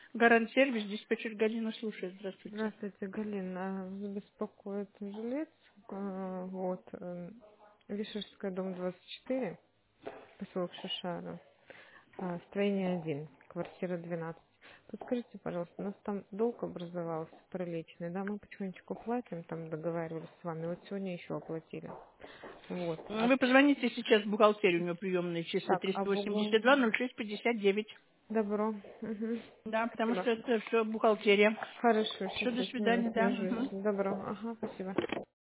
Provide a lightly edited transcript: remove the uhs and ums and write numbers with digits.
Гарант-сервис, диспетчер Галина слушает. Здравствуйте. Здравствуйте, Галина. Беспокоит жилец. Вот. Вишерская, дом 24, поселок Шишара. Строение 1, квартира 12. Подскажите, пожалуйста, у нас там долг образовался приличный, да? Мы потихонечку платим, там договаривались с вами. Вот сегодня еще оплатили. Вот. Вы позвоните сейчас в бухгалтерию, у него приемные числа Так, а в углу? 382-06-59. Добро. Угу. Да, потому Спасибо. что это все бухгалтерия. Хорошо, Все, сейчас до я с ними свидания, да. свяжусь. Мгм. Добро. Ага, спасибо.